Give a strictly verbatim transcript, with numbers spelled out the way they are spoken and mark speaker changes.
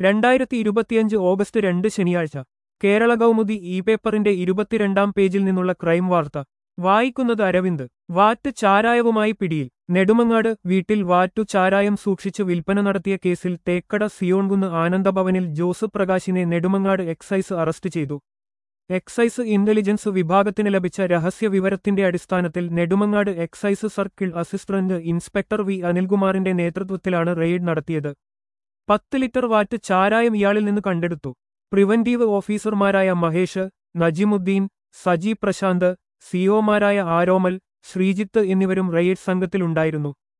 Speaker 1: രണ്ടായിരത്തി ഇരുപത്തിയഞ്ച് ഓഗസ്റ്റ് രണ്ട് ശനിയാഴ്ച കേരള കൗമുദി ഇ പേപ്പറിന്റെ ഇരുപത്തിരണ്ടാം പേജിൽ നിന്നുള്ള ക്രൈം വാർത്ത വായിക്കുന്നത് അരവിന്ദ്. വാറ്റ് ചാരായവുമായി പിടിയിൽ. നെടുമങ്ങാട് വീട്ടിൽ വാറ്റു ചാരായം സൂക്ഷിച്ച് വിൽപ്പന നടത്തിയ കേസിൽ തേക്കട സിയോൺകുന്ന് ആനന്ദഭവനിൽ ജോസ് പ്രകാശിനെ നെടുമങ്ങാട് എക്സൈസ് അറസ്റ്റ് ചെയ്തു. എക്സൈസ് ഇന്റലിജൻസ് വിഭാഗത്തിന് ലഭിച്ച രഹസ്യ വിവരത്തിന്റെ അടിസ്ഥാനത്തിൽ Nedumangad excise circle assistant inspector V അനിൽകുമാറിന്റെ നേതൃത്വത്തിലാണ് റെയ്ഡ് നടത്തിയത്. പത്ത് ലിറ്റർ വാറ്റ് ചാരായം ഇയാളിൽ നിന്ന് കണ്ടെടുത്തു. പ്രിവന്റീവ് ഓഫീസർമാരായ മഹേഷ്, നജിമുദ്ദീൻ, സജി പ്രശാന്ത്, സിഒമാരായ ആരോമൽ, ശ്രീജിത്ത് എന്നിവരും റെയ്ഡ് സംഘത്തിലുണ്ടായിരുന്നു.